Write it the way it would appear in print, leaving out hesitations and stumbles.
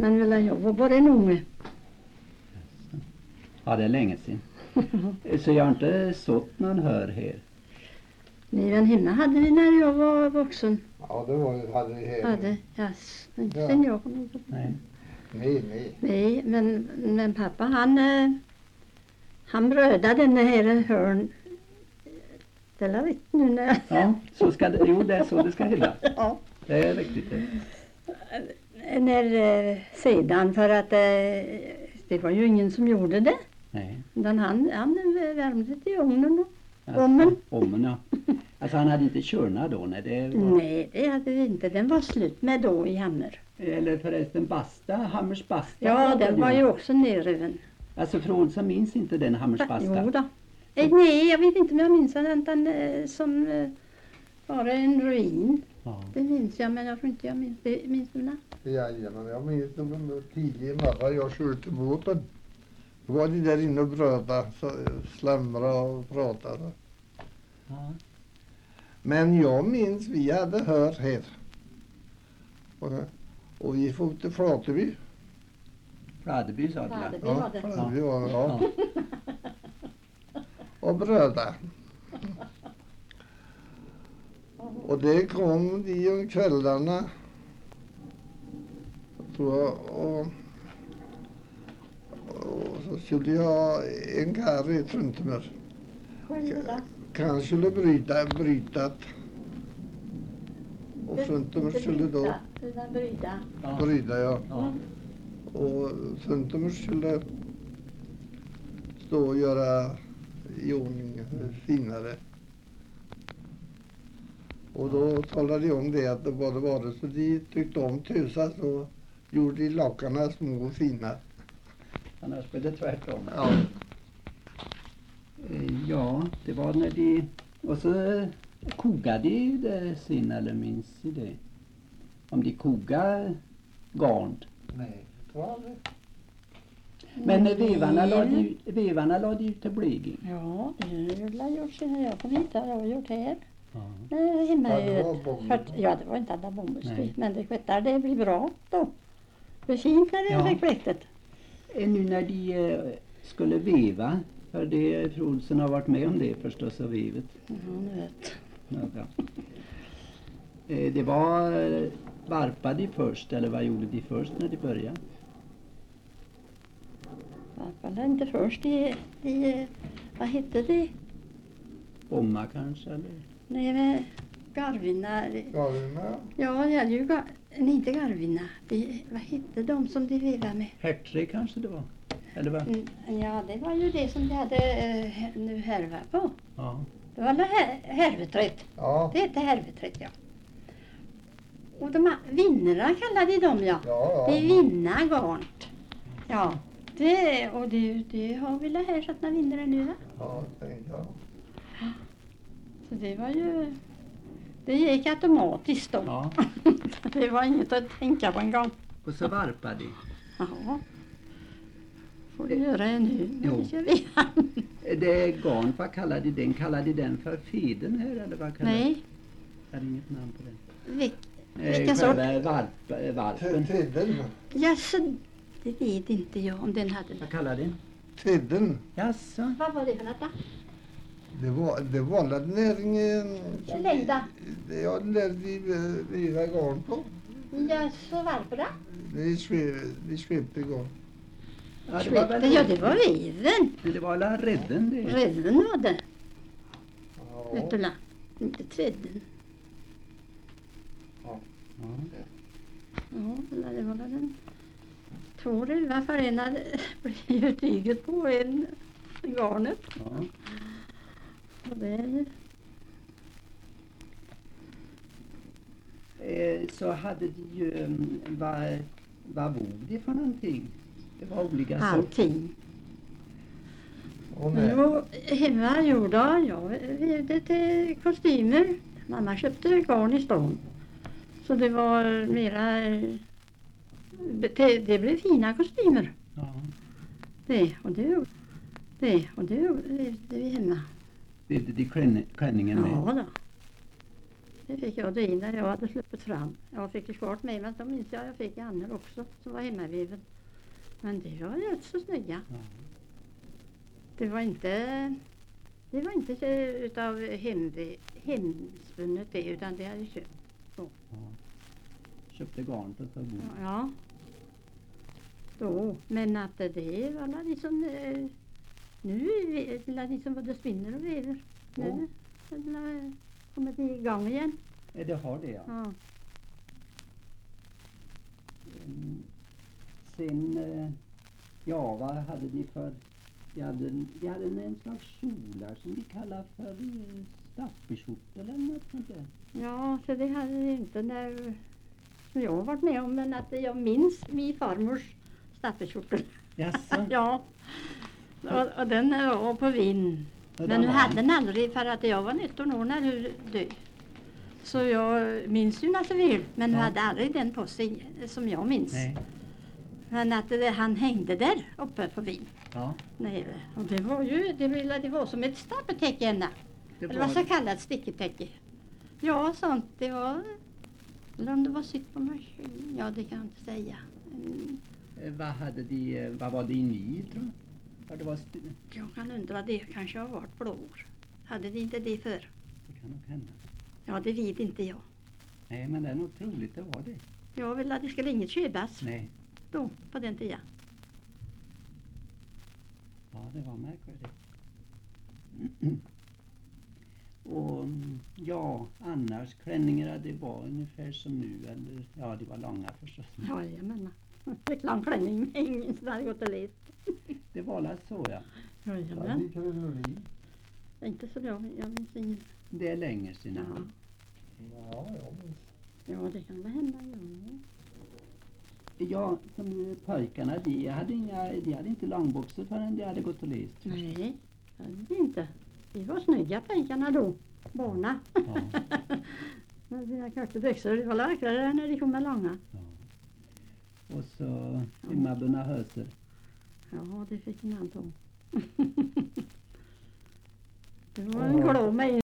Men väl jag var bara en unge. Ja, det är länge sedan. Så jag har inte sått någon hör här. Nej, men hemma hade vi när jag var vuxen. Ja, det hade vi här. Hade, yes. Inte Ja. sen jag kom ut. Nej. Nej, men pappa han brödade den här hörn. Det är rätt nu när Ja, så ska det, jo det är så det ska hela. ja. Det är riktigt det. När sedan för att det var ju ingen som gjorde det. Nej. Utan han värmde till ugnen då. Alltså, ommen, ja. Alltså han hade inte körna då när det var... Nej, det hade vi inte. Den var slut med då i Hammer. Eller förresten basta, Hammers basta. Ja, den var ju också nerriven. Alltså fru Olsson minns inte den Hammers basta? Jo då. Nej, jag vet inte om jag minns den utan som bara en ruin. Ja. Det minns jag, men jag tror inte jag minns det. Minns du det? Jajamän, jag minns de tidiga morgon jag körde till båten. Då var de där inne och bröda, slämra och pratade. Ja. Men jag minns vi hade hör här. Och vi får till Flateby. Fladeby sa det. Fladeby Ja, var det. Flateby var det, ja. Och bröda. Och det kom de om kvällarna. Tror jag, och så skulle jag ha en karl i Truntemer. Kanske skulle brytat. Och Truntemer skulle då bryta, ja. Ja. Och Truntemer skulle stå och göra i ordning finare. Och då talade de om det att det var det så de tyckte om tusa så gjorde de lockarna små och fina. Annars blev det tvärtom. Ja. Ja, det var när de... Och så kokade de det sin, eller minns de det? Om de kokade garn. Nej, det var aldrig. Men vevarna lade de ut till bleging. Ja, det har gjort sen när jag kom hit. Det har jag gjort här. Ja. Hemma Ja, i det var bomull. ja, det var inte alla bomullsfri. Nej. Men det skvättar, det blir bra då. Det blir fint när det Ja. är fläktet. Nu när de skulle veva, för det fru Olsson har varit med om det förstås och vevet. Ja, nu vet. Ja, bra. Det var varpade de först, eller vad gjorde de först när de började? Varför inte först i vad hette det? Bomma kanske, eller? Nej, med Garvina. Garvina. Ja, det hade ju nej, inte Garvina. Vad hette de som de vevade med? Hertre kanske det var? Eller vad? Ja, det var ju det som de hade nu härva på. Ja. Det var härveträtt. Ja. Det hette härveträtt, ja. Och de vinnarna kallade de dem, ja. Ja, Det är ja. vinna garnt. Ja, det har vi här satt några vinnare nu, va? Ja, tänkte jag. Så det var ju... Det gick automatiskt då. Ja. Det var inget att tänka på en gång. Och så varpade de. Ja. Får du göra det nu? Jo. Det kör vi. Det är garn, vad kallade de den? Kallade de den för feden här, eller vad kallade de? Nej, Jag har inget namn på den. vilken sort? Varpen. Tidden. Jaså, det vet inte jag om den hade. Vad kallade den? Tidden. Jaså? Vad var det för något då? Det var la näringen. Längda. Ja, det där vi var garn på. Jaså, varför då? Vi svepte garn. Ja, Det var veven. Det var alla redden det. Redden var det. Ja. Vet du la? Inte trädden. Ja. Ja, det var den. Två ruvar förenade blir ju tyget på en garnet. Ja. Och det är ju... Så hade de ju, vad vog de för någonting? Det var olika sorter. Allting. Och nej. Jo, hemma gjorde jag vävde till kostymer. Mamma köpte garn i stan. Så det var mera... Det blev fina kostymer. Ja. Det vävde vi hemma. Vävde de klänningen med? Ja då. Det fick jag det när jag hade släppt fram. Jag fick ju klart med mig, så minns jag fick Anna också som var hemmaviven. Men det var rätt så snygga. Ja. Det var inte utav hemspunnet det, utan det hade köpt. Ja. Köpte garn för att bo. Ja. Då, men att det var alla liksom nu är det liksom både spinner och väver. Nu kommer det igång igen. Det har det, ja. Ja. Sen, ja, vad hade de för... De hade en slags kjolar som de kallar för staffeskjortor eller något sånt där. Ja, så det hade vi inte när som jag har varit med om, men att jag minns min farmors staffeskjortor. Jaså? Ja, och den var på vinn. Men nu hade den aldrig, för att jag var 19 år när du död. Så jag minns ju nästan väl, men nu hade aldrig den på sig som jag minns. Nej. Men att han hängde där uppe på vinn. Ja. Nej, och det var ju, det var som ett stapeltäcke ända. Eller vad så kallat sticketäcke. Ja, sånt. Det var, eller om det var sytt på maskin, ja det kan jag inte säga. Vad var det i ny, tror du? Ja, det var Jag kan undra, det kanske har varit blår. Hade de inte det för? Det kan nog hända. Ja, det vet inte jag. Nej, men det är nog troligt det var det. Jag vill att det skulle inget köpas Nej. då, på den tiden. Ja, det var märkvärdigt. Och ja, annars klänningar, det var ungefär som nu, eller ja, det var långa förstås. Ja, jag menar. Fick lång klänning med ingen som hade gått och läst. Det var väl så, ja. Ja, Jajamän. det kan vi bli. Inte så bra, jag minns ingen. Det är länge sedan. Ja. Ja, jag minns. Ja, det kan väl hända, ja. Ja, som pojkarna, de hade inte långboxar förrän de hade gått och läst. Nej, det hade de inte. De var snygga pojkarna då, barna. Ja. Med sina korta byxor, det var läkrare när de kom med långa. Ja. Och så hemmabundna höser. Ja, det fick en annan. Det var en glå med